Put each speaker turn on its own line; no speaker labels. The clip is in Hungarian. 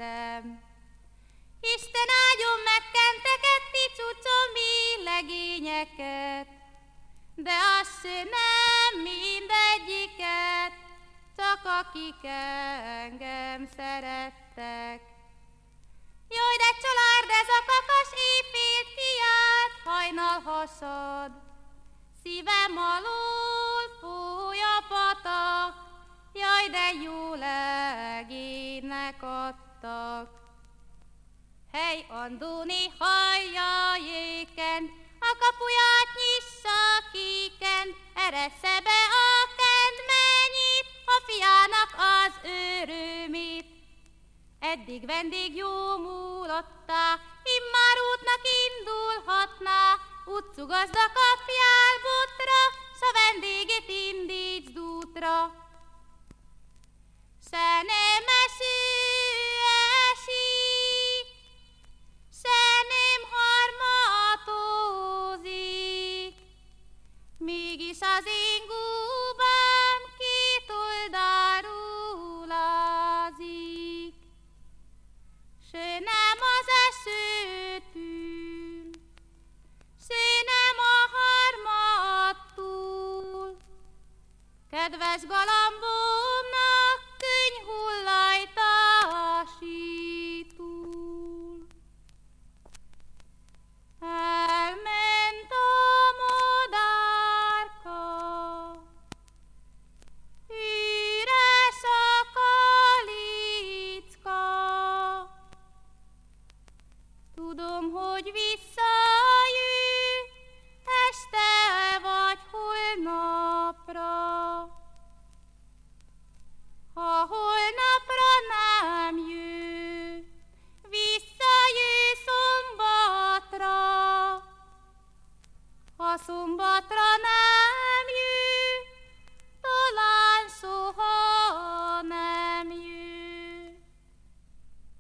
szem. Isten áldjon meg kenteketti cucomi legényeket, de azt se nem mindegyiket, csak akik engem szerettek. Jaj, de család ez a kakas éjfél kiált, hajnal hasad, szívem alól fúj a patak, jaj, de jó legénynek adtak. Hely, Andóni hallja jéken, a kapuját nyissa kiken, eressze be a kendmenyit, a fiának az örömét. Eddig vendég jó múlotta, immár útnak indulhatna, utcu gazda kapjál botra, s a vendégét indítsd útra. Se nem eső esik, se nem harmatózik, mégis az én gúbám két oldalról lázik. Se nem az eső tűl, se nem a harmat túl, kedves galambomnak könny hullajta a sítúl. Elment a madárka, üres a kalicka, tudom, hogy vissza